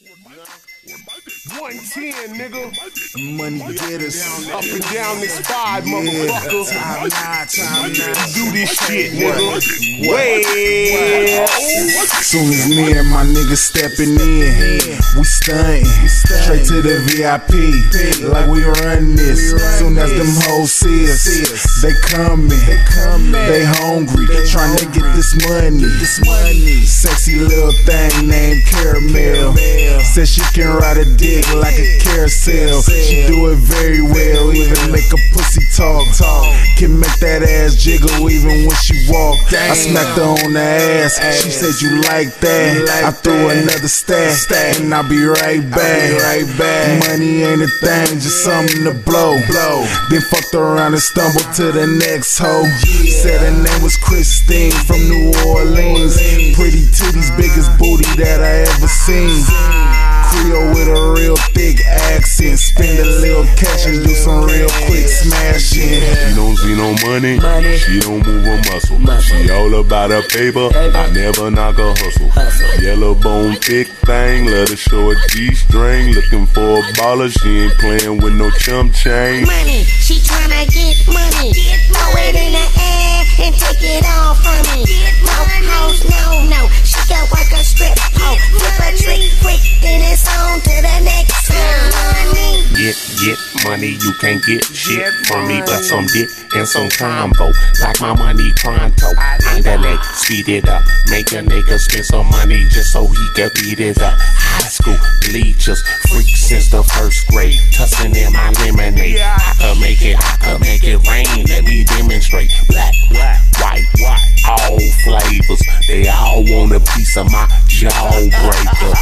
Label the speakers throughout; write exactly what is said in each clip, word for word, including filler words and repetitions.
Speaker 1: one ten, nigga.
Speaker 2: Money getters.
Speaker 1: Up and down this spot,
Speaker 2: Yeah.
Speaker 1: motherfucker.
Speaker 2: Time now, time now.
Speaker 1: Do this shit, nigga. Well,
Speaker 2: Soon as me and my niggas stepping in, we stunting. Straight to the V I P, like we run this. Soon as them hoes see us, they coming. They hungry, trying to get this money. Sexy little thing named Caramel. Says she can ride a dick like a carousel. She do it very well, even make a pussy talk. Can make that ass jiggle even when she walk. I smacked her on the ass, she said you like that. I threw another stat, and I'll be right back. Money ain't a thing, just something to blow. Then fucked around and stumbled to the next hoe. Said her name was Christine from New Orleans. Pretty titties, biggest booty that I ever seen. Creole with a real thick accent. Spend a little cash and do some real quick smashing.
Speaker 3: She don't see no money,
Speaker 4: money.
Speaker 3: She don't move a muscle.
Speaker 4: muscle.
Speaker 3: She all about her paper,
Speaker 4: paper.
Speaker 3: I never knock a hustle.
Speaker 4: hustle.
Speaker 3: Yellow bone, thick thing, let her show a G-string. Looking for a baller, she ain't playing with no chump chain.
Speaker 5: Money, she tryna get money. Throw it in the air and take it all from me. No hoes, no, no. She can work a strip pole. Flip a trick quick, then it's on to the next money.
Speaker 6: Get, get money, you can't get shit from me but some dick and some combo. Like my money pronto. Andale, speed it up. Make a nigga spend some money just so he can beat it up. High school bleachers, freak since the first grade. Tussin' in my lemonade. I could make it, I could make it rain. Let me demonstrate. Black, black, white, white, all flavors. They all want a piece of my jawbreaker.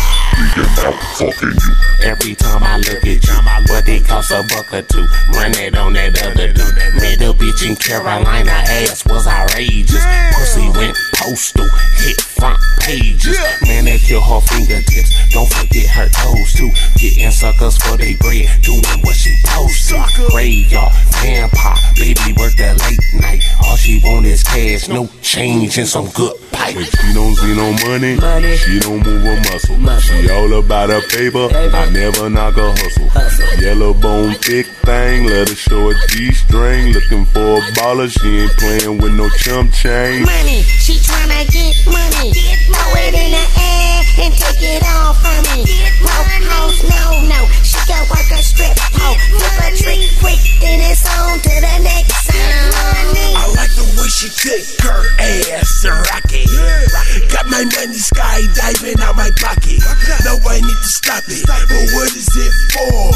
Speaker 6: Every time I look at you, what they cost a buck or two. Run it on that other dude. Middle bitch in Carolina, ass was outrageous. Pussy went postal, hit front pages. Manicure her fingertips, don't forget her toes too. Getting suckers for they bread, doing what she supposed to. Graveyard, vampire, baby work that late night. All she want is cash, no change and some good pipe.
Speaker 3: She don't see no money,
Speaker 4: money.
Speaker 3: She don't move a muscle.
Speaker 4: muscle.
Speaker 3: She all about her paper,
Speaker 4: paper.
Speaker 3: I never knock a hustle.
Speaker 4: hustle.
Speaker 3: Yellow bone, thick thing, let her show a G-string. Looking for a baller, she ain't playing with no chump chain.
Speaker 5: Money, she tryna get money. Throw it in the air and take it all from me. No hoes, no, no. She can work a strip pole. Flip a trick quick, then it's on to the next money.
Speaker 7: I like the way she take her ass and rock it. Got my money skydiving out my pocket. No, I need to stop it, but what is it for?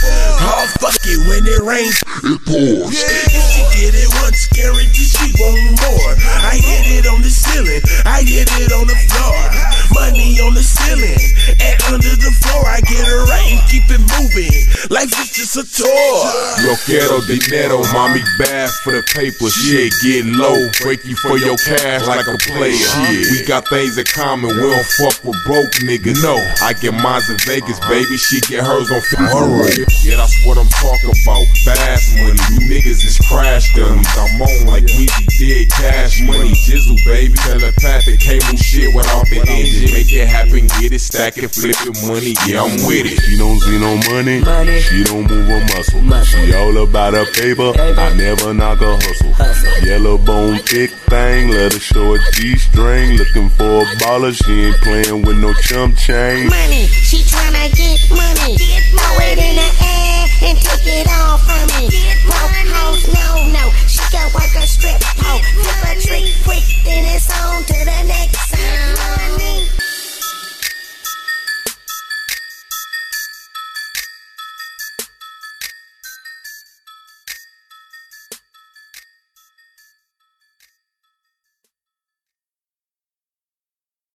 Speaker 7: Oh, fuck it, when it rains, it pours. If she get it once, guarantee she want more. I hit it on the ceiling, I hit it on the floor. Money on the ceiling, and under the floor, I get her right and keep it moving. Life is just a tour.
Speaker 8: Yo quiero dinero, mommy bad for the paper. Shit, get low, break you for your cash like a player. Shit, we got things in common, we don't fuck with broke niggas. No, I get mines in Vegas, baby, she get hers on Alright, yeah, that's what I'm talking about. Fast money, you niggas is crash dummies. I'm on like Weezy did, cash money. Jizzle, baby, telepathic, can't move shit without the engine. Make it happen, get it, stack it, flip it, money, yeah, I'm with it.
Speaker 3: She don't see no money,
Speaker 4: money.
Speaker 3: She don't move a muscle.
Speaker 4: muscle.
Speaker 3: She all about her paper,
Speaker 4: paper.
Speaker 3: I never knock a hustle.
Speaker 4: hustle.
Speaker 3: Yellow bone, thick thing, let her show a G-string. Looking for a baller, she ain't playing with no chump chain.
Speaker 5: Money, she tryna get money. Throw it in the